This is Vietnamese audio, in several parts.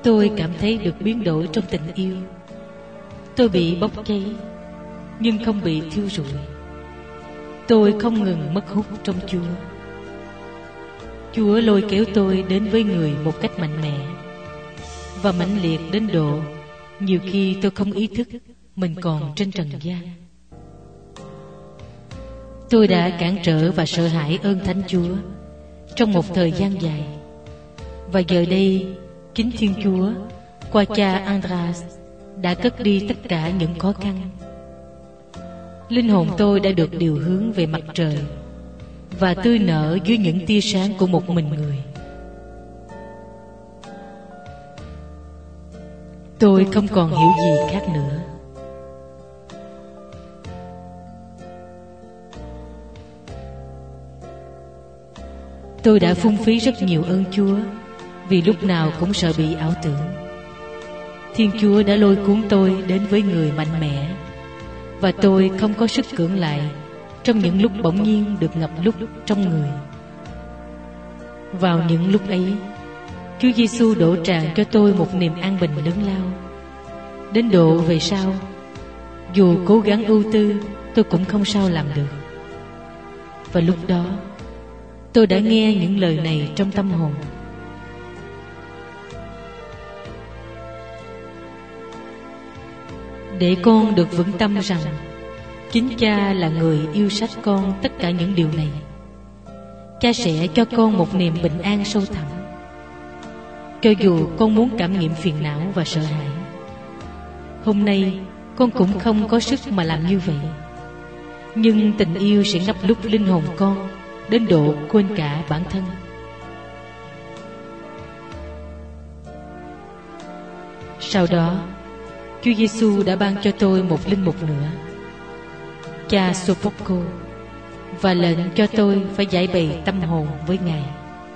Tôi cảm thấy được biến đổi trong tình yêu. Tôi bị bốc cháy, nhưng không bị thiêu rụi. Tôi không ngừng mất hút trong Chúa. Chúa lôi kéo tôi đến với Người một cách mạnh mẽ và mãnh liệt đến độ nhiều khi tôi không ý thức mình còn trên trần gian. Tôi đã cản trở và sợ hãi ơn Thánh Chúa trong một thời gian dài. Và giờ đây, chính Thiên Chúa qua cha Andras đã cất đi tất cả những khó khăn. Linh hồn tôi đã được điều hướng về mặt trời và tươi nở dưới những tia sáng của một mình Người. Tôi không còn hiểu gì khác nữa. Tôi đã phung phí rất nhiều ơn Chúa vì lúc nào cũng sợ bị ảo tưởng. Thiên Chúa đã lôi cuốn tôi đến với Người mạnh mẽ, và tôi không có sức cưỡng lại trong những lúc bỗng nhiên được ngập lúc trong Người. Vào những lúc ấy, Chúa Giêsu đổ tràn cho tôi một niềm an bình lớn lao, đến độ về sau, dù cố gắng ưu tư, tôi cũng không sao làm được. Và lúc đó, tôi đã nghe những lời này trong tâm hồn: để con được vững tâm rằng chính Cha là Người yêu sách con tất cả những điều này. Cha sẽ cho con một niềm bình an sâu thẳm, cho dù con muốn cảm nghiệm phiền não và sợ hãi. Hôm nay con cũng không có sức mà làm như vậy, nhưng tình yêu sẽ ngập lúc linh hồn con đến độ quên cả bản thân. Sau đó, Chúa Giêsu đã ban cho tôi một linh mục nữa, cha Sophocles, và lệnh cho tôi phải giải bày tâm hồn với Ngài.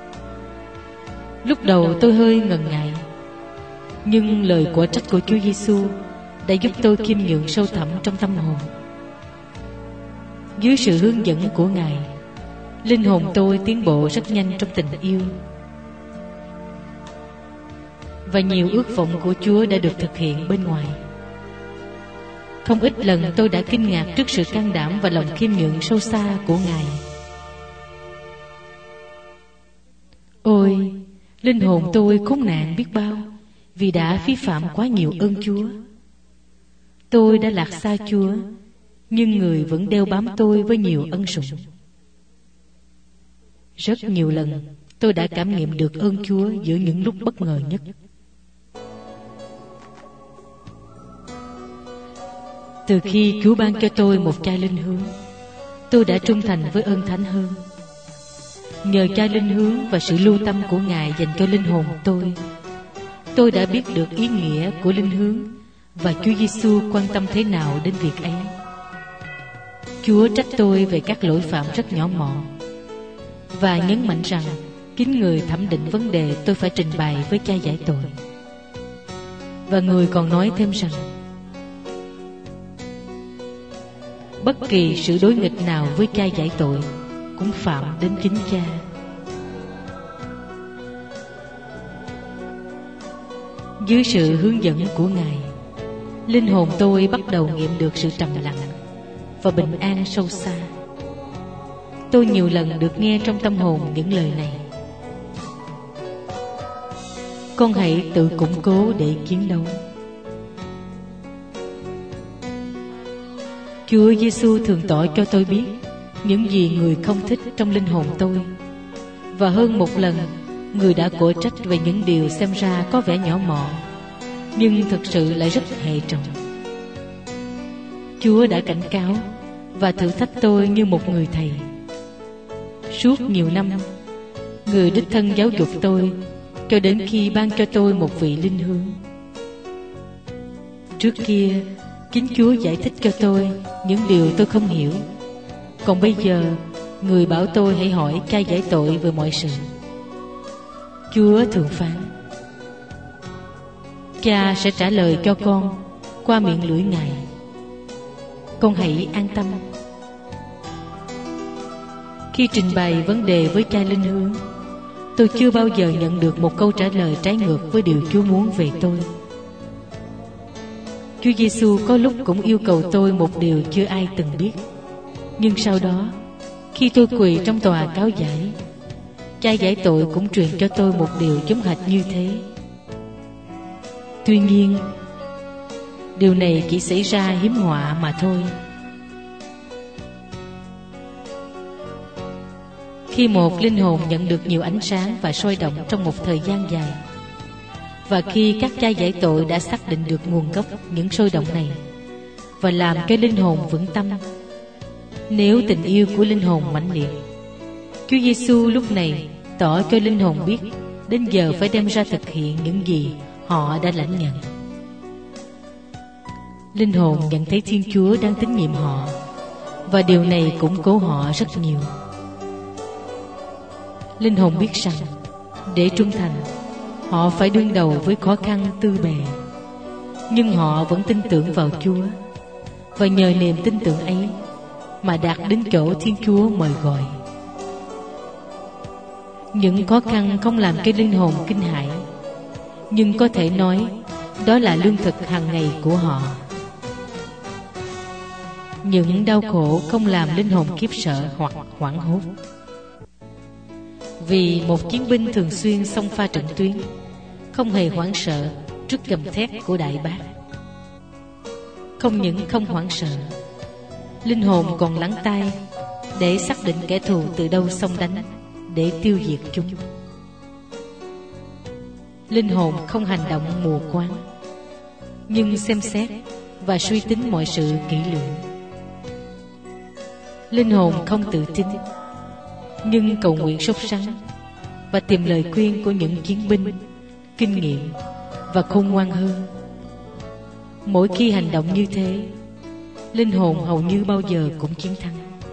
Lúc đầu tôi hơi ngần ngại, nhưng lời của trách của Chúa Giêsu đã giúp tôi khiêm nhường sâu thẳm trong tâm hồn. Dưới sự hướng dẫn của Ngài, linh hồn tôi tiến bộ rất nhanh trong tình yêu, và nhiều ước vọng của Chúa đã được thực hiện bên ngoài. Không ít lần tôi đã kinh ngạc trước sự can đảm và lòng khiêm nhường sâu xa của Ngài. Ôi, linh hồn tôi khốn nạn biết bao vì đã vi phạm quá nhiều ơn Chúa. Tôi đã lạc xa Chúa, nhưng Người vẫn đeo bám tôi với nhiều ân sủng. Rất nhiều lần tôi đã cảm nghiệm được ơn Chúa giữa những lúc bất ngờ nhất. Từ khi Chúa ban cho tôi một chai linh hướng, tôi đã trung thành với ơn Thánh hơn. Nhờ chai linh hướng và sự lưu tâm của Ngài dành cho linh hồn tôi đã biết được ý nghĩa của linh hướng và Chúa Giêsu quan tâm thế nào đến việc ấy. Chúa trách tôi về các lỗi phạm rất nhỏ mọn và nhấn mạnh rằng chính Người thẩm định vấn đề tôi phải trình bày với cha giải tội. Và Người còn nói thêm rằng bất kỳ sự đối nghịch nào với cha giải tội cũng phạm đến chính Cha. Dưới sự hướng dẫn của Ngài, linh hồn tôi bắt đầu nghiệm được sự trầm lặng và bình an sâu xa. Tôi nhiều lần được nghe trong tâm hồn những lời này: con hãy tự củng cố để chiến đấu. Chúa Giêsu thường tỏ cho tôi biết những gì Người không thích trong linh hồn tôi, và hơn một lần Người đã quở trách về những điều xem ra có vẻ nhỏ mọn nhưng thực sự lại rất hệ trọng. Chúa đã cảnh cáo và thử thách tôi như một người thầy. Suốt nhiều năm, Người đích thân giáo dục tôi cho đến khi ban cho tôi một vị linh hướng. Trước kia, chính Chúa giải thích cho tôi những điều tôi không hiểu, còn bây giờ Người bảo tôi hãy hỏi cha giải tội về mọi sự. Chúa thường phán: Cha sẽ trả lời cho con qua miệng lưỡi Ngài. Con hãy an tâm. Khi trình bày vấn đề với cha linh hướng, Tôi chưa bao giờ nhận được một câu trả lời trái ngược với điều Chúa muốn về tôi. Chúa Giêsu có lúc cũng yêu cầu tôi một điều chưa ai từng biết. Nhưng sau đó, khi tôi quỳ trong tòa cáo giải, cha giải tội cũng truyền cho tôi một điều giống hệt như thế. Tuy nhiên, điều này chỉ xảy ra hiếm họa mà thôi. Khi một linh hồn nhận được nhiều ánh sáng và sôi động trong một thời gian dài, và khi các cha giải tội đã xác định được nguồn gốc những sôi động này và làm cho linh hồn vững tâm, nếu tình yêu của linh hồn mãnh liệt, Chúa Giêsu lúc này tỏ cho linh hồn biết đến giờ phải đem ra thực hiện những gì họ đã lãnh nhận. Linh hồn nhận thấy Thiên Chúa đang tín nhiệm họ, và điều này củng cố họ rất nhiều. Linh hồn biết rằng để trung thành, họ phải đương đầu với khó khăn tư bề, nhưng họ vẫn tin tưởng vào Chúa, và nhờ niềm tin tưởng ấy mà đạt đến chỗ Thiên Chúa mời gọi. Những khó khăn không làm cho linh hồn kinh hãi, nhưng có thể nói đó là lương thực hàng ngày của họ. Những đau khổ không làm linh hồn khiếp sợ hoặc hoảng hốt, vì một chiến binh thường xuyên xông pha trận tuyến không hề hoảng sợ trước gầm thét của đại bác. Không những không hoảng sợ, linh hồn còn lắng tai để xác định kẻ thù từ đâu xông đánh để tiêu diệt chúng. Linh hồn không hành động mù quáng, nhưng xem xét và suy tính mọi sự kỹ lưỡng. Linh hồn không tự tin, nhưng cầu nguyện sốt sắng và tìm lời khuyên của những chiến binh kinh nghiệm và khôn ngoan hơn. Mỗi khi hành động như thế, linh hồn hầu như bao giờ cũng chiến thắng.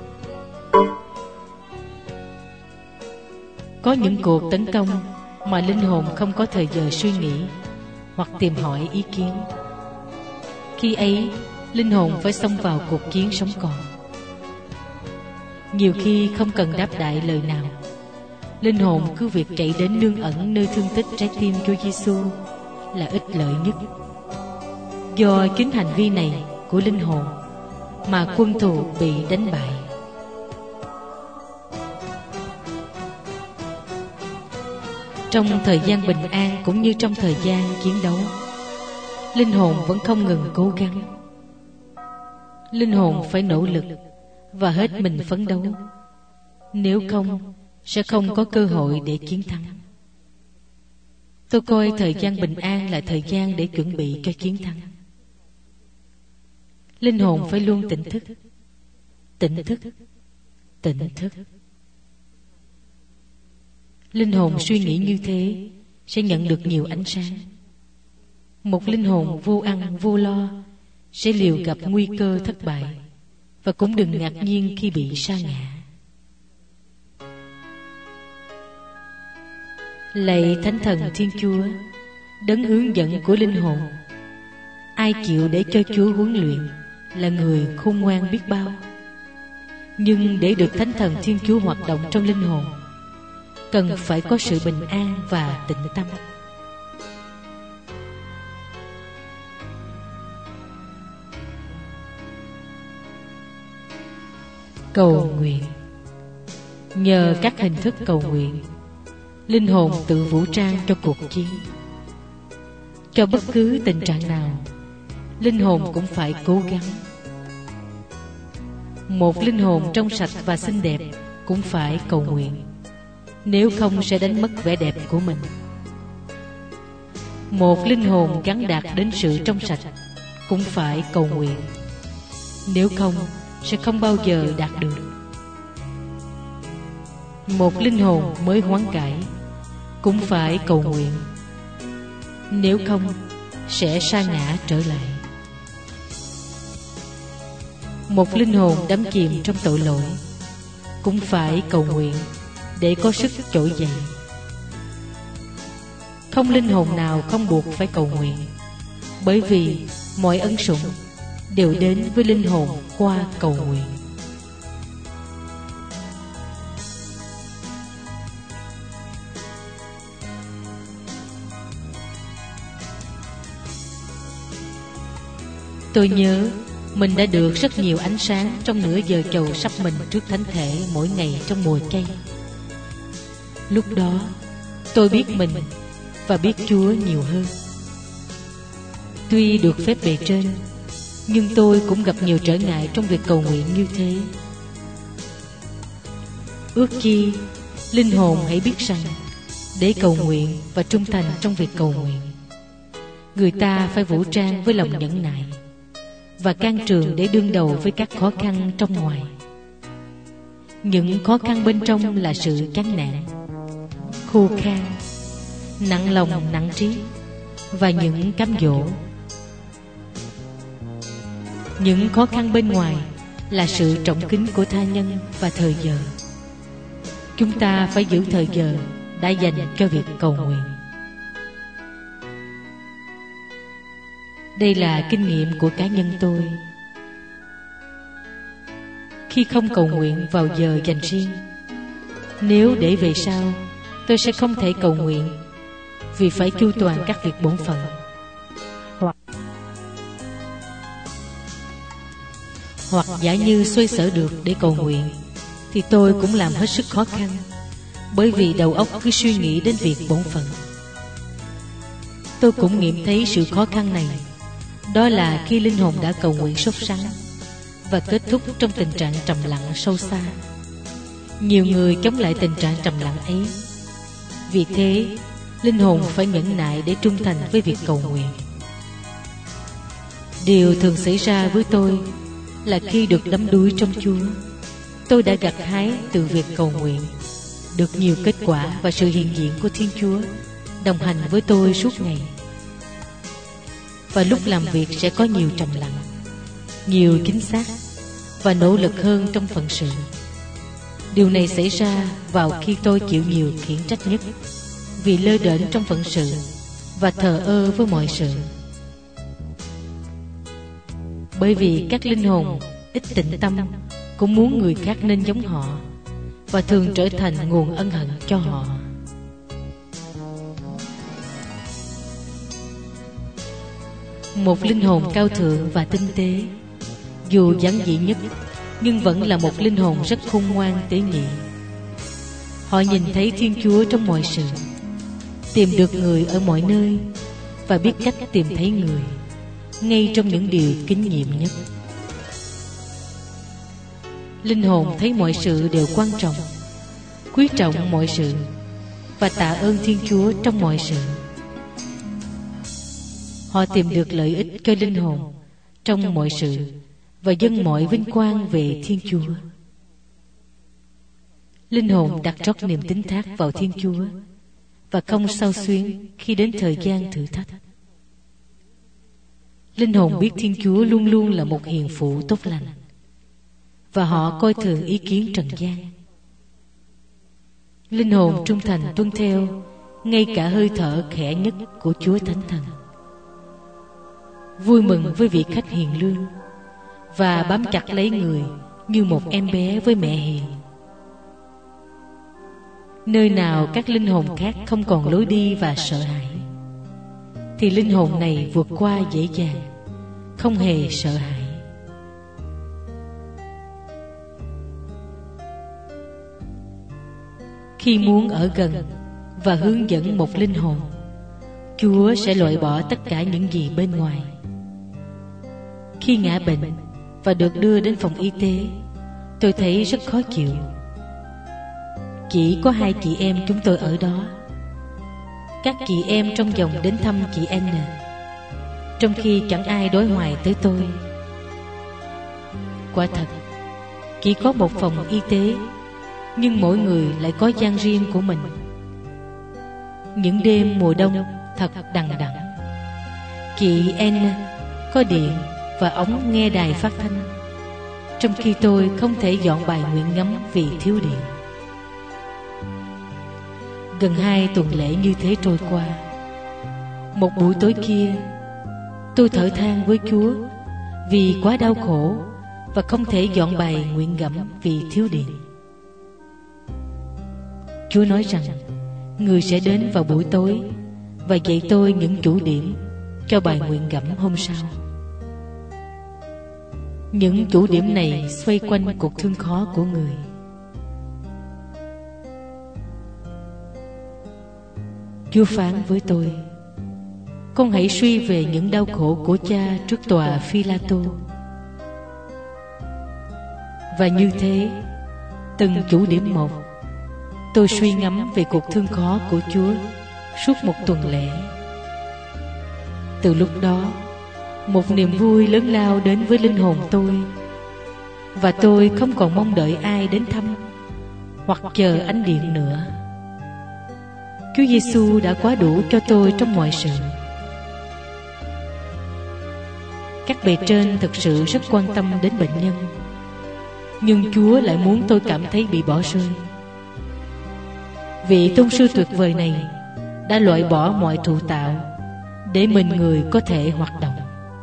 Có những cuộc tấn công mà linh hồn không có thời giờ suy nghĩ hoặc tìm hỏi ý kiến. Khi ấy, linh hồn phải xông vào cuộc chiến sống còn. Nhiều khi không cần đáp đại lời nào, linh hồn cứ việc chạy đến nương ẩn nơi thương tích trái tim Chúa Giêsu là ích lợi nhất. Do chính hành vi này của linh hồn mà quân thù bị đánh bại. Trong thời gian bình an cũng như trong thời gian chiến đấu, linh hồn vẫn không ngừng cố gắng. Linh hồn phải nỗ lực và hết mình phấn đấu, nếu không sẽ không có cơ hội để chiến thắng. Tôi coi thời gian bình an là thời gian để chuẩn bị cho chiến thắng. Linh hồn phải luôn tỉnh thức, tỉnh thức, tỉnh thức. Linh hồn suy nghĩ như thế sẽ nhận được nhiều ánh sáng. Một linh hồn vô ăn vô lo sẽ liều gặp nguy cơ thất bại, và cũng đừng ngạc nhiên khi bị sa ngã. Lạy Thánh Thần Thiên Chúa, đấng hướng dẫn của linh hồn, ai chịu để cho Chúa huấn luyện là người khôn ngoan biết bao. Nhưng để được Thánh Thần Thiên Chúa hoạt động trong linh hồn, cần phải có sự bình an và tĩnh tâm. Cầu nguyện. Nhờ các hình thức cầu nguyện, linh hồn tự vũ trang cho cuộc chiến. Cho bất cứ tình trạng nào, linh hồn cũng phải cố gắng. Một linh hồn trong sạch và xinh đẹp cũng phải cầu nguyện, nếu không sẽ đánh mất vẻ đẹp của mình. Một linh hồn gắn đạt đến sự trong sạch cũng phải cầu nguyện, nếu không sẽ không bao giờ đạt được. Một linh hồn mới hoán cải cũng phải cầu nguyện, nếu không sẽ sa ngã trở lại. Một linh hồn đắm chìm trong tội lỗi cũng phải cầu nguyện để có sức trỗi dậy. Không linh hồn nào không buộc phải cầu nguyện, bởi vì mọi ân sủng đều đến với linh hồn qua cầu nguyện. Tôi nhớ mình đã được rất nhiều ánh sáng trong nửa giờ chầu sắp mình trước thánh thể mỗi ngày trong mùa chay. Lúc đó tôi biết mình và biết Chúa nhiều hơn. Tuy được phép bề trên, nhưng tôi cũng gặp nhiều trở ngại trong việc cầu nguyện như thế. Ước chi linh hồn hãy biết rằng để cầu nguyện và trung thành trong việc cầu nguyện, người ta phải vũ trang với lòng nhẫn nại và can trường để đương đầu với các khó khăn trong ngoài. Những khó khăn bên trong là sự chán nản, khô khan, nặng lòng nặng trí và những cám dỗ. Những khó khăn bên ngoài là sự trọng kính của tha nhân và thời giờ. Chúng ta phải giữ thời giờ đã dành cho việc cầu nguyện. Đây là kinh nghiệm của cá nhân tôi. Khi không cầu nguyện vào giờ dành riêng, nếu để về sau, tôi sẽ không thể cầu nguyện vì phải chu toàn các việc bổn phận. Hoặc giả như xoay sở được để cầu nguyện, thì tôi cũng làm hết sức khó khăn, bởi vì đầu óc cứ suy nghĩ đến việc bổn phận. Tôi cũng nghiệm thấy sự khó khăn này. Đó là khi linh hồn đã cầu nguyện sốt sắng và kết thúc trong tình trạng trầm lặng sâu xa. Nhiều người chống lại tình trạng trầm lặng ấy. Vì thế, linh hồn phải nhẫn nại để trung thành với việc cầu nguyện. Điều thường xảy ra với tôi là khi được đắm đuối trong Chúa, tôi đã gặt hái từ việc cầu nguyện được nhiều kết quả và sự hiện diện của Thiên Chúa đồng hành với tôi suốt ngày. Và lúc làm việc sẽ có nhiều trầm lặng, nhiều chính xác và nỗ lực hơn trong phận sự. Điều này xảy ra vào khi tôi chịu nhiều khiển trách nhất vì lơ đễnh trong phận sự và thờ ơ với mọi sự. Bởi vì các linh hồn ít tịnh tâm cũng muốn người khác nên giống họ và thường trở thành nguồn ân hận cho họ. Một linh hồn cao thượng và tinh tế, dù giản dị nhất, nhưng vẫn là một linh hồn rất khôn ngoan tế nhị. Họ nhìn thấy Thiên Chúa trong mọi sự, tìm được người ở mọi nơi và biết cách tìm thấy người ngay trong những điều kinh nghiệm nhất. Linh hồn thấy mọi sự đều quan trọng, quý trọng mọi sự và tạ ơn Thiên Chúa trong mọi sự. Họ tìm được lợi ích cho linh hồn trong mọi sự và dâng mọi vinh quang về Thiên Chúa. Linh hồn đặt trót niềm tín thác vào Thiên Chúa và không xao xuyến khi đến thời gian thử thách. Linh hồn biết Thiên Chúa luôn luôn là một hiền phụ tốt lành và họ coi thường ý kiến trần gian. Linh hồn trung thành tuân theo ngay cả hơi thở khẽ nhất của Chúa Thánh Thần, vui mừng với vị khách hiền lương và bám chặt lấy người như một em bé với mẹ hiền. Nơi nào các linh hồn khác không còn lối đi và sợ hãi, thì linh hồn này vượt qua dễ dàng, không hề sợ hãi. Khi muốn ở gần và hướng dẫn một linh hồn, Chúa sẽ loại bỏ tất cả những gì bên ngoài. Khi ngã bệnh và được đưa đến phòng y tế, tôi thấy rất khó chịu. Chỉ có 2 chị em chúng tôi ở đó. Các chị em trong dòng đến thăm chị N, trong khi chẳng ai đối hoài tới tôi. Quả thật, chỉ có một phòng y tế, nhưng mỗi người lại có gian riêng của mình. Những đêm mùa đông thật đằng đẵng. Chị N có điện và ống nghe đài phát thanh, trong khi tôi không thể dọn bài nguyện ngắm vì thiếu điện. Gần 2 tuần lễ như thế trôi qua. Một buổi tối kia, tôi thở than với Chúa vì quá đau khổ và không thể dọn bài nguyện ngẫm vì thiếu điện. Chúa nói rằng Người sẽ đến vào buổi tối và dạy tôi những chủ điểm cho bài nguyện ngẫm hôm sau. Những chủ điểm này xoay quanh cuộc thương khó của người. Chúa phán với tôi: con hãy suy về những đau khổ của cha trước tòa Phi-la-tô. Và như thế, từng chủ điểm một, tôi suy ngẫm về cuộc thương khó của Chúa suốt một tuần lễ. Từ lúc đó, một niềm vui lớn lao đến với linh hồn tôi, và tôi không còn mong đợi ai đến thăm hoặc chờ ánh điện nữa. Chúa Giêsu đã quá đủ cho tôi trong mọi sự. Các bề trên thực sự rất quan tâm đến bệnh nhân, nhưng Chúa lại muốn tôi cảm thấy bị bỏ rơi. Vị tôn sư tuyệt vời này đã loại bỏ mọi thụ tạo để mình người có thể hoạt động.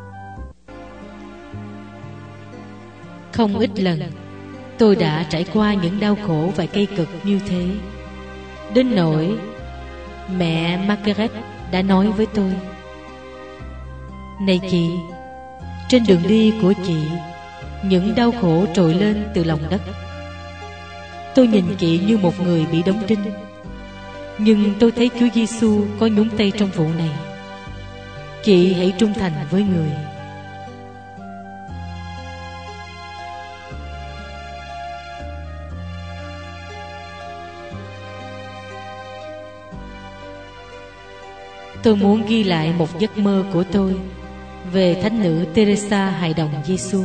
Không ít lần tôi đã trải qua những đau khổ và cây cực như thế, đến nỗi mẹ Margaret đã nói với tôi: này chị, trên đường đi của chị, những đau khổ trồi lên từ lòng đất. Tôi nhìn chị như một người bị đóng đinh, nhưng tôi thấy Chúa Giêsu có nhúng tay trong vụ này. Chị hãy trung thành với người. Tôi muốn ghi lại một giấc mơ của tôi về thánh nữ Teresa hài đồng Giêsu.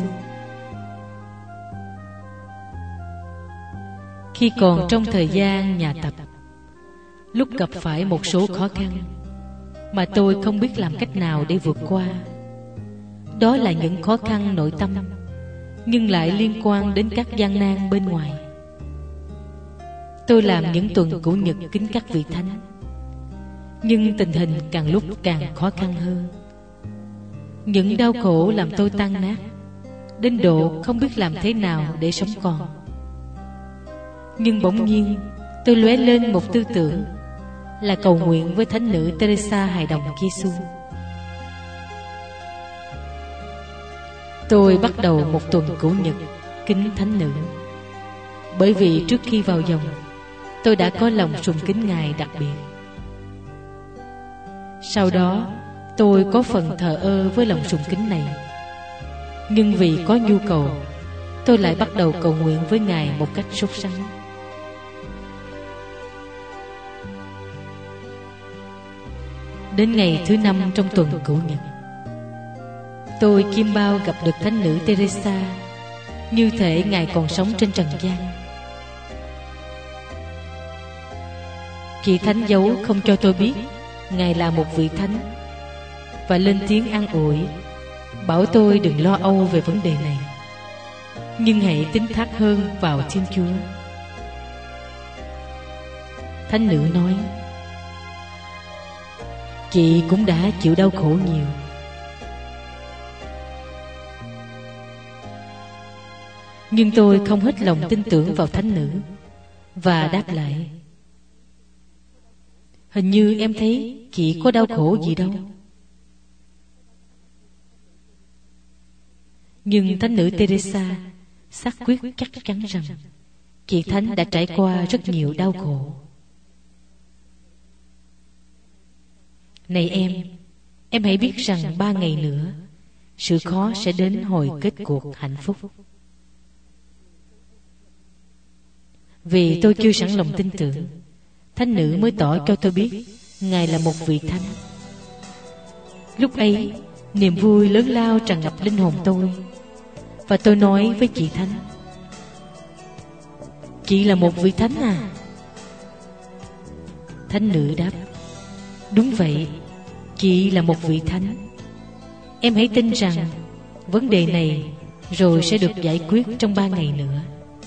Khi còn trong thời gian nhà tập, lúc gặp phải một số khó khăn mà tôi không biết làm cách nào để vượt qua, đó là những khó khăn nội tâm nhưng lại liên quan đến các gian nan bên ngoài. Tôi làm những tuần cửu nhật kính các vị thánh, nhưng tình hình càng lúc càng khó khăn hơn. Những đau khổ làm tôi tan nát đến độ không biết làm thế nào để sống còn. Nhưng bỗng nhiên tôi lóe lên một tư tưởng là cầu nguyện với thánh nữ Teresa hài đồng Giêsu. Tôi bắt đầu một tuần cửu nhật kính thánh nữ, bởi vì trước khi vào dòng, tôi đã có lòng sùng kính Ngài đặc biệt. Sau đó, tôi có phần thờ ơ với lòng sùng kính này, nhưng vì có nhu cầu, tôi lại bắt đầu cầu nguyện với Ngài một cách sốt sắng. Đến ngày thứ 5 trong tuần cửu nhật, tôi chiêm bao gặp được thánh nữ Teresa, như thể Ngài còn sống trên trần gian. Chị thánh giấu không cho tôi biết Ngài là một vị thánh, và lên tiếng an ủi, bảo tôi đừng lo âu về vấn đề này, nhưng hãy tín thác hơn vào Thiên Chúa. Thánh nữ nói: chị cũng đã chịu đau khổ nhiều. Nhưng tôi không hết lòng tin tưởng vào thánh nữ, và đáp lại: hình như em thấy chị có đau khổ gì đâu. Nhưng thánh nữ Teresa xác quyết chắc chắn rằng chị thánh đã trải qua rất nhiều đau khổ. Này em hãy biết rằng 3 ngày nữa, sự khó sẽ đến hồi kết cuộc hạnh phúc. Vì tôi chưa sẵn lòng tin tưởng, thánh nữ mới tỏ cho tôi biết Ngài là một vị thánh. Lúc ấy, niềm vui lớn lao tràn ngập linh hồn tôi, và tôi nói với chị thánh: chị là một vị thánh à? Thánh nữ đáp: đúng vậy, chị là một vị thánh. Em hãy tin rằng vấn đề này rồi sẽ được giải quyết trong 3 ngày nữa.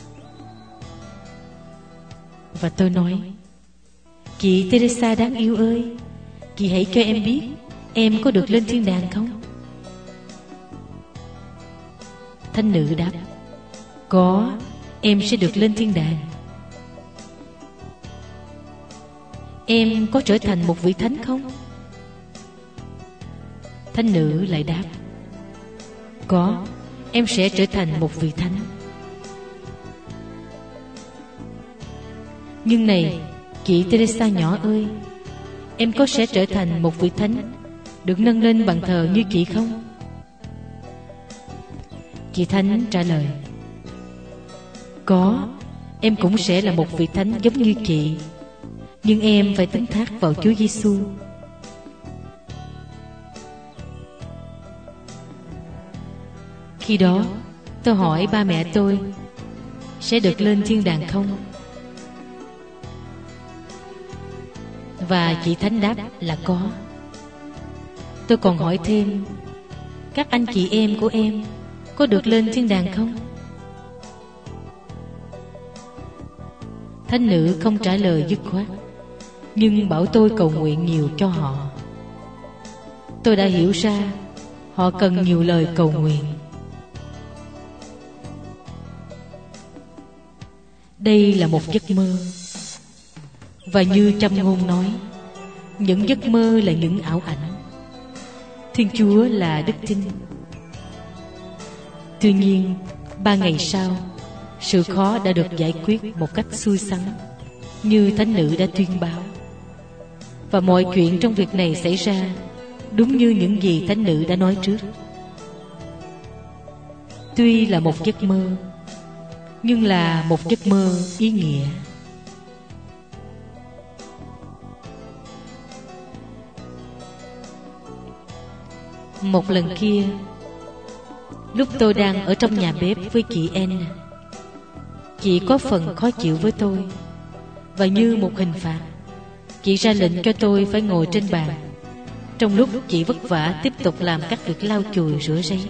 Và tôi nói: chị Teresa đáng yêu ơi, chị hãy cho em biết em có được lên thiên đàng không? Thánh nữ đáp: có, em sẽ được lên thiên đàng. Em có trở thành một vị thánh không? Thánh nữ lại đáp: có, em sẽ trở thành một vị thánh. Nhưng này, chị Teresa nhỏ ơi, em có sẽ trở thành một vị thánh được nâng lên bàn thờ như chị không? Chị Thánh trả lời: có, em cũng sẽ là một vị thánh giống như chị, nhưng em phải tín thác vào Chúa Giêsu. Khi đó tôi hỏi ba mẹ tôi sẽ được lên thiên đàng không, và chị Thánh đáp là có. Tôi còn hỏi thêm: các anh chị em của em có được lên thiên đàng không? Thánh nữ không trả lời dứt khoát, nhưng bảo tôi cầu nguyện nhiều cho họ. Tôi đã hiểu ra họ cần nhiều lời cầu nguyện. Đây là một giấc mơ, và như Châm Ngôn nói, những giấc mơ là những ảo ảnh. Thiên Chúa là đức tin. Tuy nhiên, 3 ngày sau, sự khó đã được giải quyết một cách xui xắn, như thánh nữ đã tuyên báo. Và mọi chuyện trong việc này xảy ra đúng như những gì thánh nữ đã nói trước. Tuy là một giấc mơ, nhưng là một giấc mơ ý nghĩa. Một lần kia, lúc tôi đang ở trong nhà bếp với chị Anne, chị có phần khó chịu với tôi, và như một hình phạt, chị ra lệnh cho tôi phải ngồi trên bàn, trong lúc chị vất vả tiếp tục làm các việc lau chùi rửa ráy.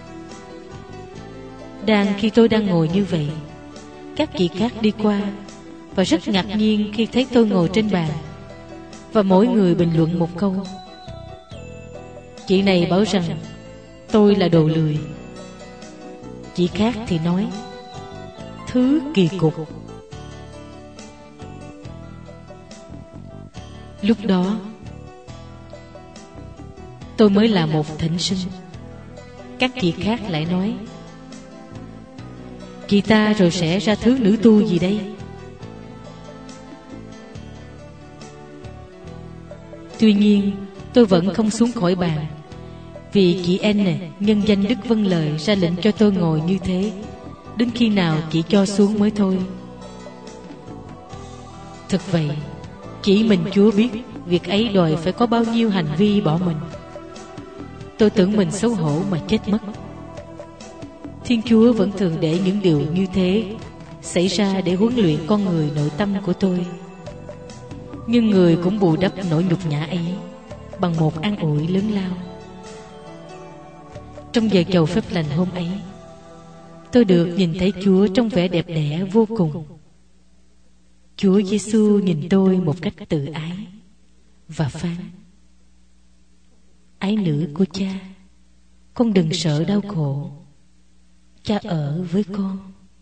Khi tôi đang ngồi như vậy, các chị khác đi qua và rất ngạc nhiên khi thấy tôi ngồi trên bàn, và mỗi người bình luận một câu. Chị này bảo rằng tôi là đồ lười. Chị khác thì nói thứ kỳ cục. Lúc đó tôi mới là một thỉnh sinh. Các chị khác lại nói: chị ta rồi sẽ ra thứ nữ tu gì đây? Tuy nhiên tôi vẫn không xuống khỏi bàn, vì chị Anne nhân danh Đức Vâng Lời ra lệnh cho tôi ngồi như thế đến khi nào chị cho xuống mới thôi. Thực vậy, chỉ mình Chúa biết việc ấy đòi phải có bao nhiêu hành vi bỏ mình. Tôi tưởng mình xấu hổ mà chết mất. Thiên Chúa vẫn thường để những điều như thế xảy ra để huấn luyện con người nội tâm của tôi. Nhưng người cũng bù đắp nỗi nhục nhã ấy bằng một an ủi lớn lao. Trong giờ chầu phép lành hôm ấy, tôi được nhìn thấy Chúa trong vẻ đẹp đẽ vô cùng. Chúa Giêsu nhìn tôi một cách tự ái và phán: ái nữ của cha, con đừng sợ đau khổ, cha ở với con.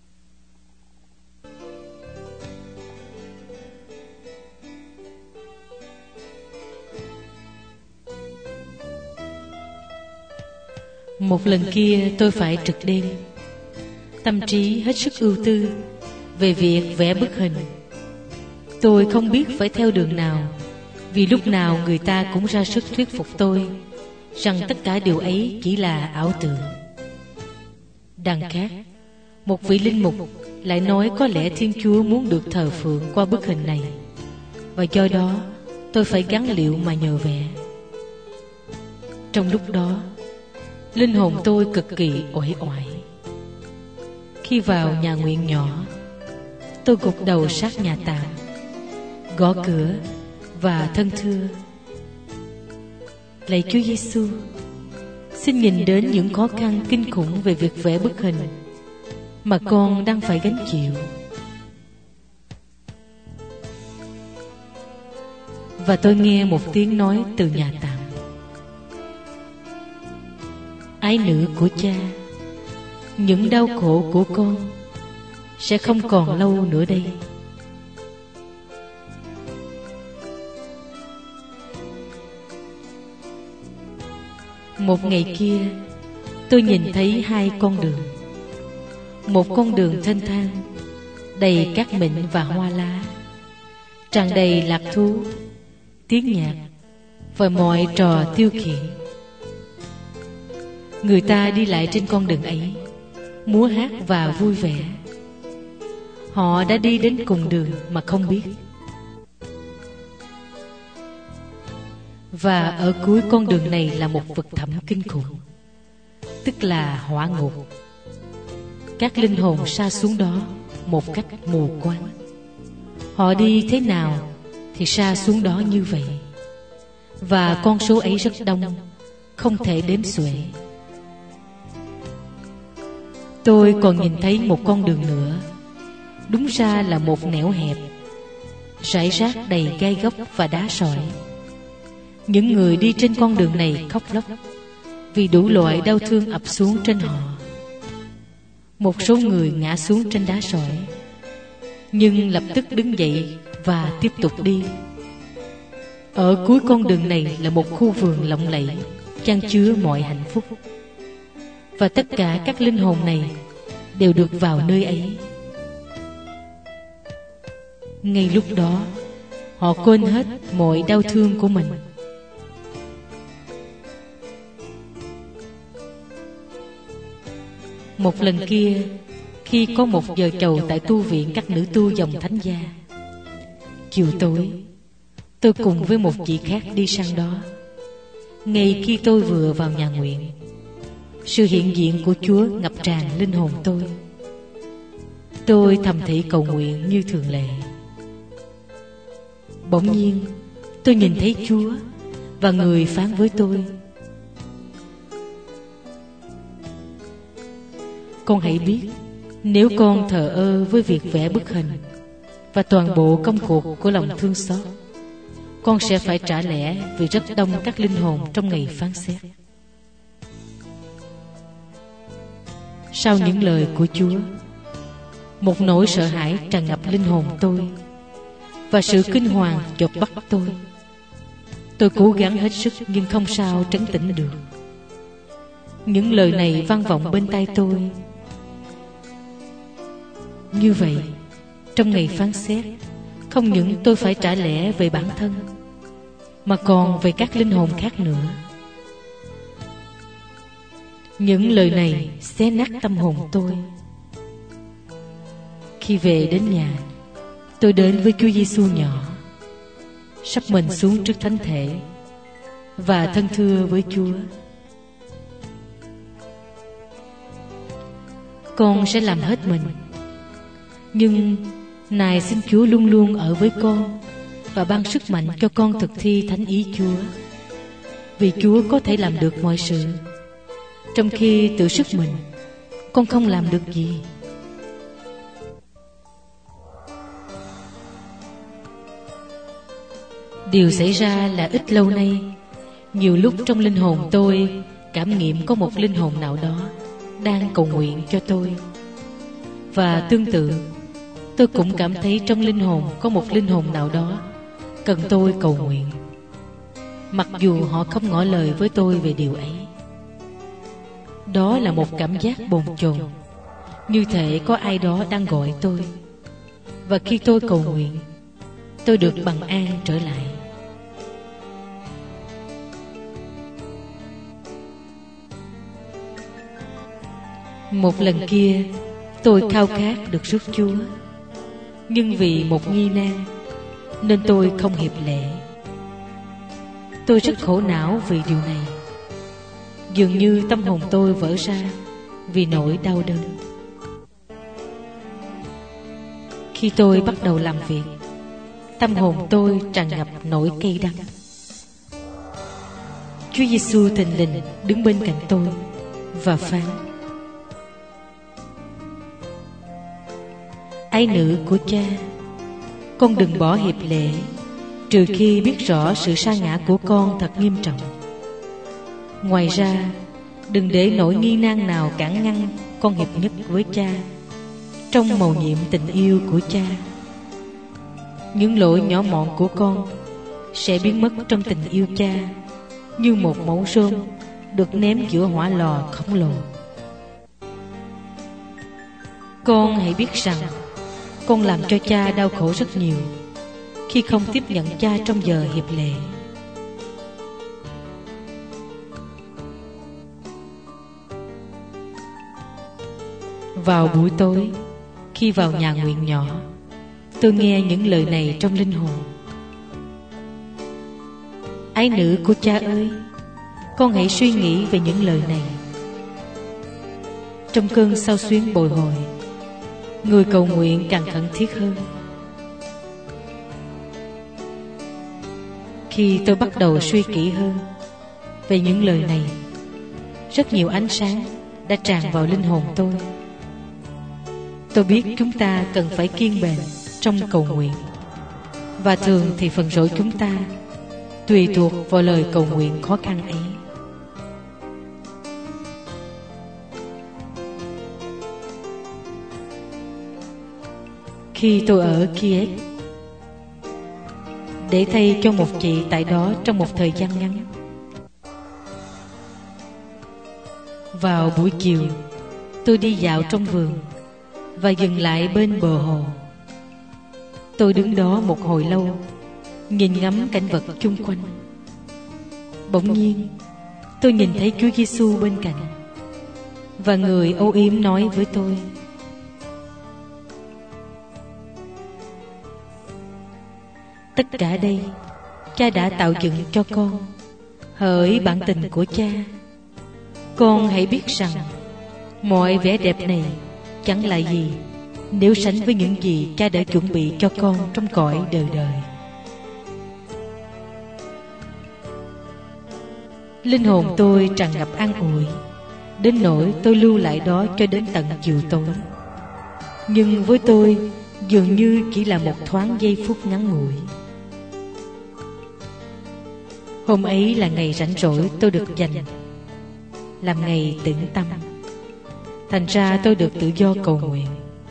Một lần kia tôi phải trực đêm, tâm trí hết sức ưu tư về việc vẽ bức hình. Tôi không biết phải theo đường nào, vì lúc nào người ta cũng ra sức thuyết phục tôi rằng tất cả điều ấy chỉ là ảo tưởng. Đằng khác, một vị linh mục lại nói có lẽ Thiên Chúa muốn được thờ phượng qua bức hình này, và do đó tôi phải gắn liệu mà nhờ vẽ. Trong lúc đó, linh hồn tôi cực kỳ uể oải. Khi vào nhà nguyện nhỏ, tôi gục đầu sát nhà tạm, gõ cửa và thân thưa: lạy Chúa Giêsu, xin nhìn đến những khó khăn kinh khủng về việc vẽ bức hình mà con đang phải gánh chịu. Và tôi nghe một tiếng nói từ nhà tạm: ái nữ của cha, những đau khổ của con sẽ không còn lâu nữa đây. Một ngày kia, tôi nhìn thấy hai con đường. Một con đường thênh thang, đầy cát mịn và hoa lá, tràn đầy lạc thú, tiếng nhạc và mọi trò tiêu khiển. Người ta đi lại trên con đường ấy, múa hát và vui vẻ. Họ đã đi đến cùng đường mà không biết. Và ở cuối con đường này là một vực thẳm kinh khủng, tức là hỏa ngục. Các linh hồn sa xuống đó một cách mù quáng. Họ đi thế nào thì sa xuống đó như vậy. Và con số ấy rất đông, không thể đếm xuể. Tôi còn nhìn thấy một con đường nữa, đúng ra là một nẻo hẹp, rải rác đầy gai góc và đá sỏi. Những người đi trên con đường này khóc lóc vì đủ loại đau thương ập xuống trên họ. Một số người ngã xuống trên đá sỏi, nhưng lập tức đứng dậy và tiếp tục đi. Ở cuối con đường này là một khu vườn lộng lẫy, chan chứa mọi hạnh phúc. Và tất cả các linh hồn này đều được vào nơi ấy. Ngay lúc đó, họ quên hết mọi đau thương của mình. Một lần kia, khi có một giờ chầu tại tu viện các nữ tu dòng Thánh Gia, chiều tối, tôi cùng với một chị khác đi sang đó. Ngay khi tôi vừa vào nhà nguyện, sự hiện diện của Chúa ngập tràn linh hồn tôi. Tôi thầm thì cầu nguyện như thường lệ. Bỗng nhiên, tôi nhìn thấy Chúa, và Người phán với tôi: con hãy biết, nếu con thờ ơ với việc vẽ bức hình và toàn bộ công cuộc của lòng thương xót, con sẽ phải trả lẽ vì rất đông các linh hồn trong ngày phán xét. Sau những lời của Chúa, một nỗi sợ hãi tràn ngập linh hồn tôi, và sự kinh hoàng chộp bắt tôi. Tôi cố gắng hết sức nhưng không sao trấn tĩnh được. Những lời này vang vọng bên tai tôi: như vậy, trong ngày phán xét, không những tôi phải trả lẽ về bản thân, mà còn về các linh hồn khác nữa. Những lời này xé nát tâm hồn tôi. Khi về đến nhà, tôi đến với Chúa Giêsu nhỏ, sắp mình xuống trước thánh thể và thân thưa với Chúa: con sẽ làm hết mình, nhưng nài xin Chúa luôn luôn ở với con và ban sức mạnh cho con thực thi thánh ý Chúa, vì Chúa có thể làm được mọi sự, trong khi tự sức mình con không làm được gì. Điều xảy ra là ít lâu nay, nhiều lúc trong linh hồn tôi cảm nghiệm có một linh hồn nào đó đang cầu nguyện cho tôi. Và tương tự, tôi cũng cảm thấy trong linh hồn có một linh hồn nào đó cần tôi cầu nguyện, mặc dù họ không ngỏ lời với tôi về điều ấy. Đó là một cảm giác bồn chồn, như thể có ai đó đang gọi tôi. Và khi tôi cầu nguyện, tôi được bằng an trở lại. Một lần kia, tôi khao khát được rước Chúa, nhưng vì một nghi nan nên tôi không hiệp lễ. Tôi rất khổ não vì điều này. Dường như tâm hồn tôi vỡ ra vì nỗi đau đớn. Khi tôi bắt đầu làm việc, tâm hồn tôi tràn ngập nỗi cay đắng. Chúa Giêsu thình lình đứng bên cạnh tôi và phán: ái nữ của Cha, con đừng bỏ hiệp lễ, trừ khi biết rõ sự sa ngã của con thật nghiêm trọng. Ngoài ra, đừng để nỗi nghi nan nào cản ngăn con hiệp nhất với Cha trong mầu nhiệm tình yêu của Cha. Những lỗi nhỏ mọn của con sẽ biến mất trong tình yêu Cha, như một mẩu rơm được ném giữa hỏa lò khổng lồ. Con hãy biết rằng con làm cho cha đau khổ rất nhiều khi không tiếp nhận cha trong giờ hiệp lệ. Vào buổi tối, khi vào nhà nguyện nhỏ, tôi nghe những lời này trong linh hồn. Ái nữ của cha ơi, con hãy suy nghĩ về những lời này. Trong cơn xao xuyến bồi hồi, người cầu nguyện càng khẩn thiết hơn. Khi tôi bắt đầu suy kỹ hơn về những lời này, rất nhiều ánh sáng đã tràn vào linh hồn tôi. Tôi biết chúng ta cần phải kiên bền trong cầu nguyện, và thường thì phần rỗi chúng ta tùy thuộc vào lời cầu nguyện khó khăn ấy. Khi tôi ở Kiev để thay cho một chị tại đó trong một thời gian ngắn, vào buổi chiều tôi đi dạo trong vườn và dừng lại bên bờ hồ. Tôi đứng đó một hồi lâu, nhìn ngắm cảnh vật chung quanh. Bỗng nhiên tôi nhìn thấy Chúa Giêsu bên cạnh, và người âu yếm nói với tôi: tất cả đây cha đã tạo dựng cho con, hỡi bản tình của cha. Con hãy biết rằng mọi vẻ đẹp này chẳng là gì nếu sánh với những gì cha đã chuẩn bị cho con trong cõi đời đời. Linh hồn tôi tràn ngập an ủi, đến nỗi tôi lưu lại đó cho đến tận chiều tối. Nhưng với tôi, dường như chỉ là một thoáng giây phút ngắn ngủi. Hôm ấy là ngày rảnh rỗi tôi được dành làm ngày tĩnh tâm. Thành ra tôi được tự do cầu nguyện.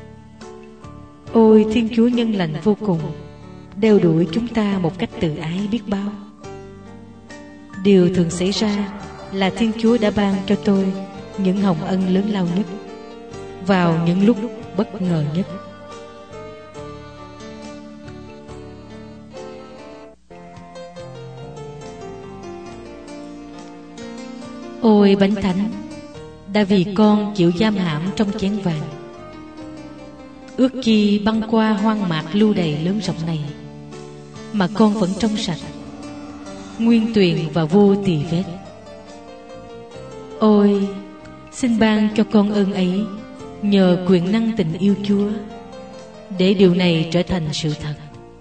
Ôi Thiên Chúa nhân lành vô cùng, đeo đuổi chúng ta một cách từ ái biết bao. Điều thường xảy ra là Thiên Chúa đã ban cho tôi những hồng ân lớn lao nhất vào những lúc bất ngờ nhất. Ôi Bánh Thánh, đã vì con chịu giam hãm trong chén vàng. Ước chi băng qua hoang mạc lưu đầy lớn rộng này, mà con vẫn trong sạch, nguyên tuyền và vô tì vết. Ôi, xin ban cho con ơn ấy nhờ quyền năng tình yêu Chúa, để điều này trở thành sự thật.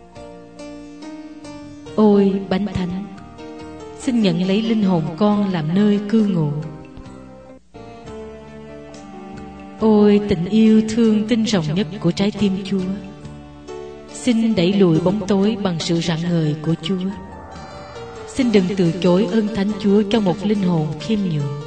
Ôi Bánh Thánh, xin nhận lấy linh hồn con làm nơi cư ngụ. Ôi tình yêu thương tinh rồng nhất của trái tim Chúa, xin đẩy lùi bóng tối bằng sự rạng ngời của Chúa. Xin đừng từ chối ơn Thánh Chúa cho một linh hồn khiêm nhường.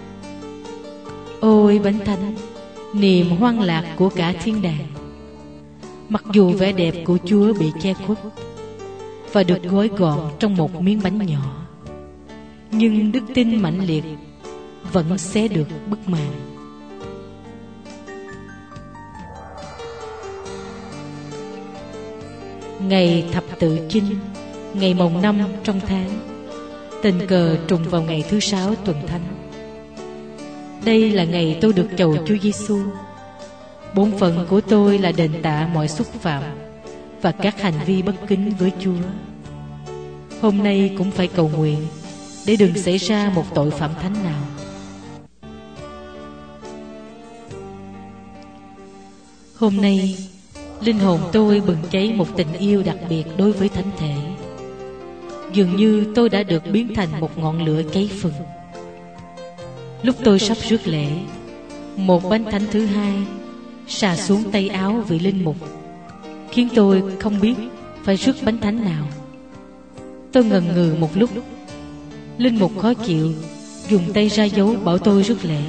Ôi Bánh Thánh, niềm hoan lạc của cả thiên đàng, mặc dù vẻ đẹp của Chúa bị che khuất và được gói gọn trong một miếng bánh nhỏ, nhưng đức tin mãnh liệt vẫn xé được bức màn. Ngày thập tự chinh, ngày mồng 5 trong tháng, tình cờ trùng vào ngày thứ 6 tuần thánh. Đây là ngày tôi được chầu Chúa Giêsu. Bổn phận của tôi là đền tạ mọi xúc phạm và các hành vi bất kính với Chúa. Hôm nay cũng phải cầu nguyện để đừng xảy ra một tội phạm thánh nào. Hôm nay, linh hồn tôi bừng cháy một tình yêu đặc biệt đối với thánh thể. Dường như tôi đã được biến thành một ngọn lửa cháy phừng. Lúc tôi sắp rước lễ, một bánh thánh thứ hai xà xuống tay áo vị linh mục, khiến tôi không biết phải rước bánh thánh nào. Tôi ngần ngừ một lúc. Linh mục khó chịu, dùng tay ra dấu bảo tôi rước lễ.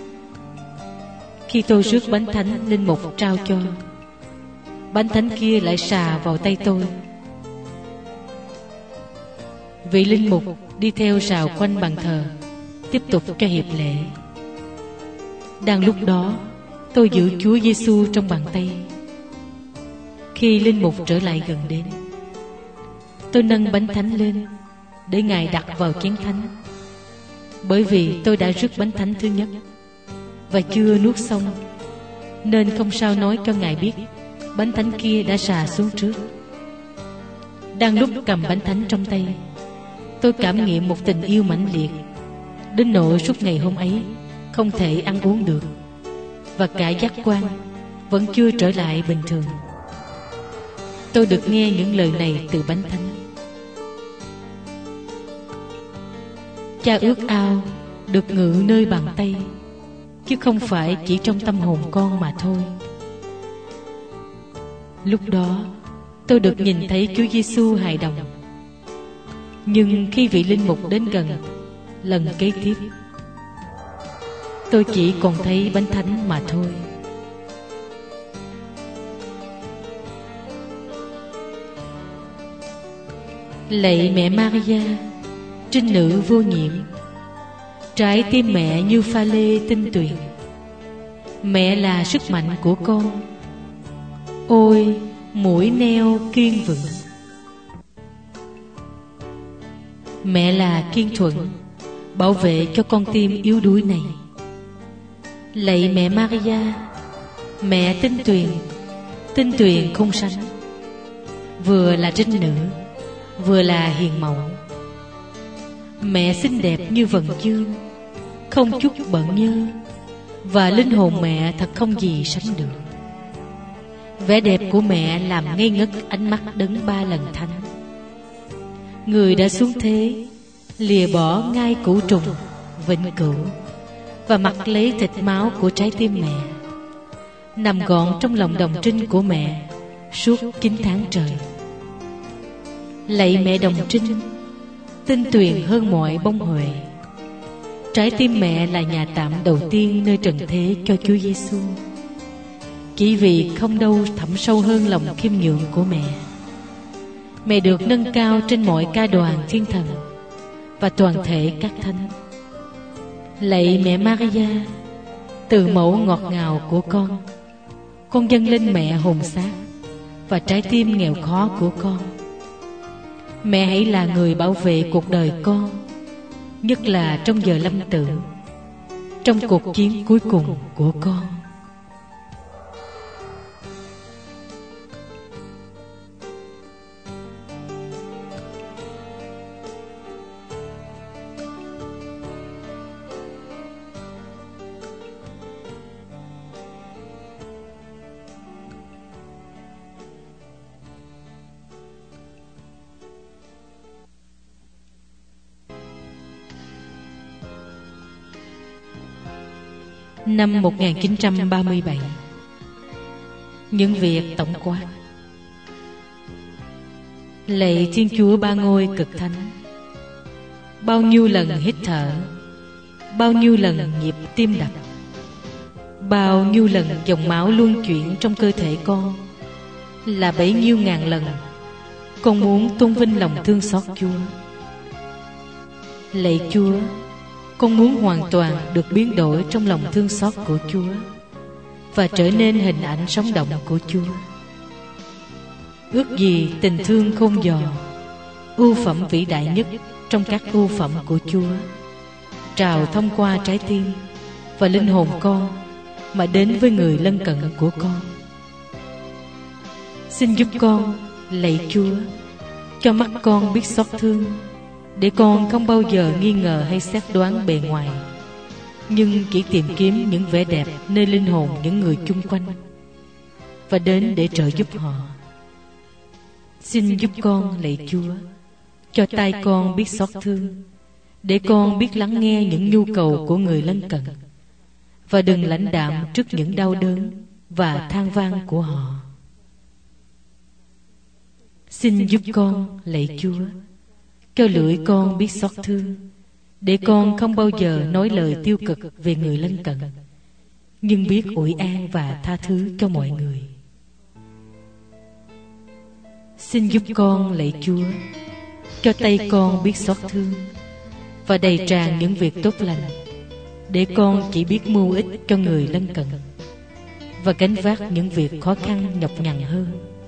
Khi tôi rước bánh thánh linh mục trao cho, bánh thánh kia lại xà vào tay tôi. Vị linh mục đi theo rào quanh bàn thờ tiếp tục cho hiệp lễ. Đang lúc đó, tôi giữ Chúa Giêsu trong bàn tay. Khi linh mục trở lại gần đến, tôi nâng bánh thánh lên để Ngài đặt vào chén thánh. Bởi vì tôi đã rước bánh thánh thứ nhất và chưa nuốt xong, nên không sao nói cho Ngài biết bánh thánh kia đã xà xuống trước. Đang lúc cầm bánh thánh trong tay, tôi cảm nghiệm một tình yêu mãnh liệt, đến nỗi suốt ngày hôm ấy không thể ăn uống được, và cả giác quan vẫn chưa trở lại bình thường. Tôi được nghe những lời này từ bánh thánh: Cha ước ao được ngự nơi bàn tay, chứ không phải chỉ trong tâm hồn con mà thôi. Lúc đó tôi được nhìn thấy Chúa Giêsu hài đồng. Nhưng khi vị linh mục đến gần lần kế tiếp, tôi chỉ còn thấy bánh thánh mà thôi. Lạy mẹ Maria, trinh nữ vô nhiễm, trái tim mẹ như pha lê tinh tuyền. Mẹ là sức mạnh của con, ôi mũi neo kiên vững. Mẹ là kiên thuận, bảo vệ cho con tim yếu đuối này. Lạy mẹ Maria, mẹ tinh tuyền không sánh, vừa là trinh nữ, vừa là hiền mẫu. Mẹ xinh đẹp như vầng dương, không chút bận nhơ, và linh hồn mẹ thật không gì sánh được. Vẻ đẹp của mẹ làm ngây ngất ánh mắt đấng ba lần thánh, người đã xuống thế lìa bỏ ngai cửu trùng vĩnh cửu, và mặc lấy thịt máu của trái tim mẹ, nằm gọn trong lòng đồng trinh của mẹ suốt 9 tháng trời. Lạy mẹ đồng trinh, tinh tuyền hơn mọi bông huệ. Trái tim mẹ là nhà tạm đầu tiên nơi trần thế cho Chúa Giêsu. Chỉ vì không đâu thẳm sâu hơn lòng khiêm nhường của mẹ, mẹ được nâng cao trên mọi ca đoàn thiên thần và toàn thể các thánh. Lạy mẹ Maria, từ mẫu ngọt ngào của con dâng lên mẹ hồn xác và trái tim nghèo khó của con. Mẹ hãy là người bảo vệ cuộc đời con, nhất là trong giờ lâm tử, trong cuộc chiến cuối cùng của con. Năm 1937, những việc tổng quát. Lạy Thiên Chúa Ba Ngôi cực thánh, bao nhiêu lần hít thở, bao nhiêu lần nhịp tim đập, bao nhiêu lần dòng máu luân chuyển trong cơ thể con, là bấy nhiêu ngàn lần con muốn tôn vinh lòng thương xót Chúa. Lạy Chúa, con muốn hoàn toàn được biến đổi trong lòng thương xót của Chúa và trở nên hình ảnh sống động của Chúa. Ước gì tình thương không dò, ưu phẩm vĩ đại nhất trong các ưu phẩm của Chúa, trào thông qua trái tim và linh hồn con mà đến với người lân cận của con. Xin giúp con, lạy Chúa, cho mắt con biết xót thương, để con không bao giờ nghi ngờ hay xét đoán bề ngoài, nhưng chỉ tìm kiếm những vẻ đẹp nơi linh hồn những người chung quanh và đến để trợ giúp họ. Xin giúp con, lạy Chúa, cho tai con biết xót thương, để con biết lắng nghe những nhu cầu của người lân cận và đừng lãnh đạm trước những đau đớn và than van của họ. Xin giúp con, lạy Chúa, cho lưỡi con biết xót thương, để con không bao giờ nói lời tiêu cực về người lân cận, nhưng biết ủi an và tha thứ cho mọi người. Xin giúp con, lạy Chúa, cho tay con biết xót thương, và đầy tràn những việc tốt lành, để con chỉ biết mưu ích cho người lân cận và gánh vác những việc khó khăn nhọc nhằn hơn.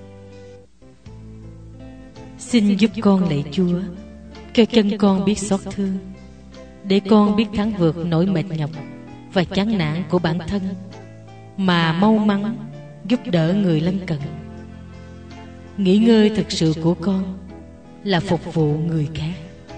Xin giúp con lạy Chúa, cho chân con biết xót thương, để con biết thắng vượt nỗi mệt nhọc và chán nản của bản thân, mà mau mắn giúp đỡ người lân cận. Nghỉ ngơi thực sự của con là phục vụ người khác.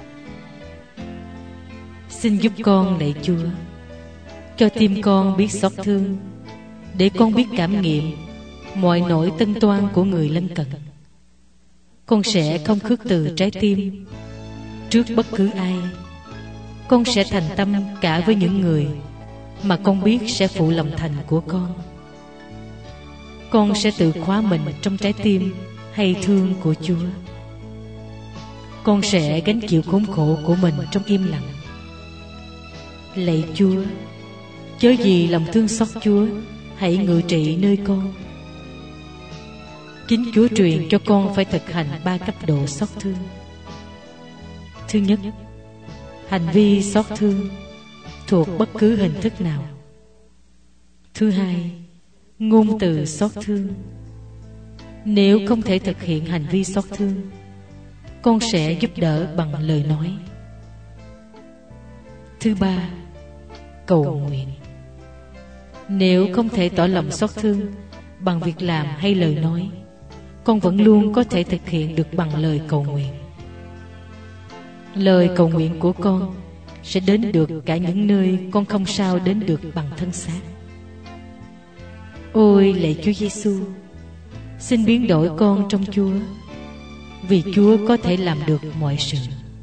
Xin giúp con lạy Chúa, cho tim con biết xót thương, để con biết cảm nghiệm mọi nỗi tân toan của người lân cận. Con sẽ không khước từ trái tim trước bất cứ ai. Con sẽ thành tâm cả với những người mà con biết sẽ phụ lòng thành của con. Con sẽ tự khóa mình trong trái tim hay thương của Chúa. Con sẽ gánh chịu khốn khổ của mình trong im lặng. Lạy Chúa, chớ vì lòng thương xót Chúa, hãy ngự trị nơi con. Chính Chúa truyền cho con phải thực hành 3 cấp độ xót thương. Thứ nhất, hành vi xót thương thuộc bất cứ hình thức nào. Thứ hai, ngôn từ xót thương. Nếu không thể thực hiện hành vi xót thương, con sẽ giúp đỡ bằng lời nói. Thứ ba, cầu nguyện. Nếu không thể tỏ lòng xót thương bằng việc làm hay lời nói, con vẫn luôn có thể thực hiện được bằng lời cầu nguyện. Lời cầu nguyện của con sẽ đến được cả những nơi con không sao đến được bằng thân xác. Ôi lạy Chúa Giêsu, xin biến đổi con trong Chúa, vì Chúa có thể làm được mọi sự.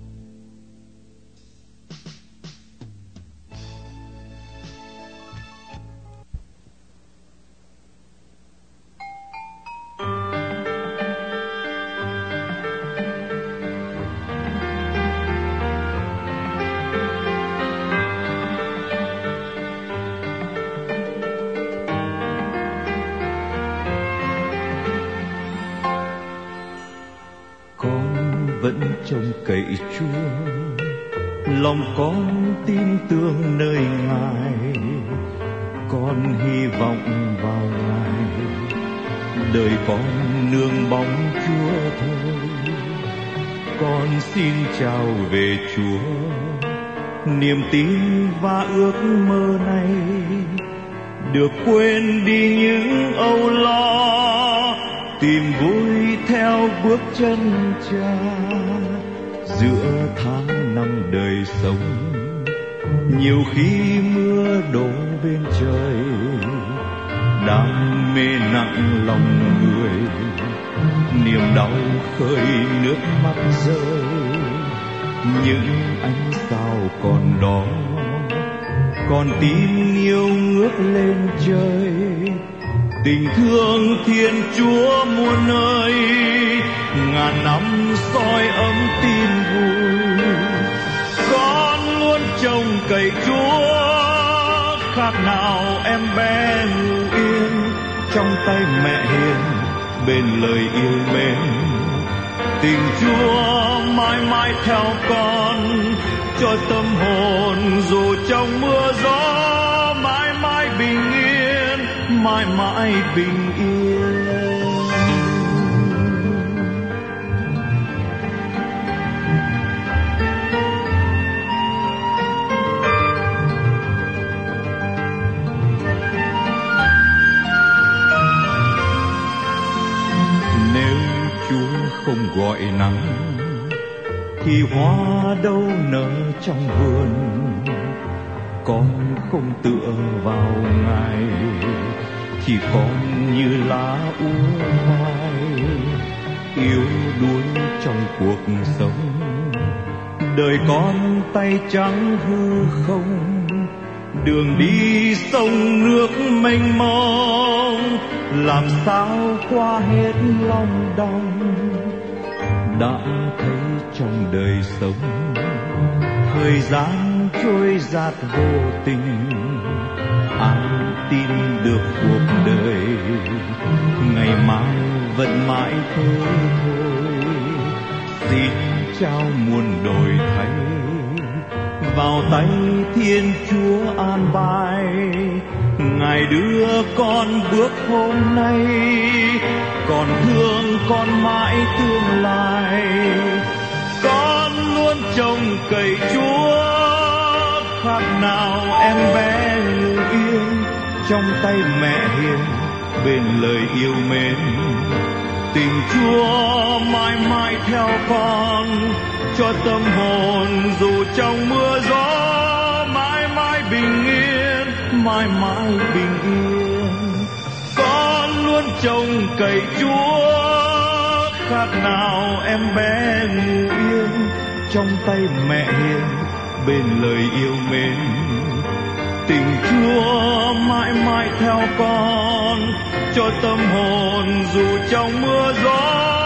Vẫn trông cậy Chúa, lòng con tin tưởng nơi Ngài, con hy vọng vào Ngài, đời con nương bóng Chúa thôi. Con xin chào về Chúa, niềm tin và ước mơ này được quên đi những âu lo, tìm vui theo bước chân Cha. Giữa tháng năm đời sống, nhiều khi mưa đổ bên trời, đam mê nặng lòng người, niềm đau khơi nước mắt rơi. Những ánh sao còn đó, còn tin yêu ngước lên trời. Tình thương Thiên Chúa muôn nơi, ngàn năm soi ấm tin vui. Con luôn trông cậy Chúa, khác nào em bé ngủ yên trong tay mẹ hiền, bên lời yêu mến. Tình Chúa mãi mãi theo con, cho tâm hồn dù trong mưa gió, mãi mãi bình yên, mãi mãi bình yên. Nếu Chúa không gọi nắng, thì hoa đâu nở trong vườn. Con không tựa vào Ngài, chỉ con như lá úa phai, yếu đuối trong cuộc sống. Đời con tay trắng hư không, đường đi sông nước mênh mông, làm sao qua hết lòng đong. Đã thấy trong đời sống, thời gian trôi dạt vô tình, ai tin được cuộc đời ngày mai vẫn mãi thế thôi. Xin trao muôn đổi thay, vào tay Thiên Chúa an bài. Ngài đưa con bước hôm nay, còn thương con mãi tương lai. Con luôn trông cậy Chúa, khác nào em bé ngủ yên trong tay mẹ hiền bên lời yêu mến. Tình Chúa mãi mãi theo con, cho tâm hồn dù trong mưa gió mãi mãi bình yên, mãi mãi bình yên. Con luôn trông cậy Chúa, khác nào em bé ngủ yên trong tay mẹ hiền bên lời yêu mến. Tình Chúa mãi mãi theo con, cho tâm hồn dù trong mưa gió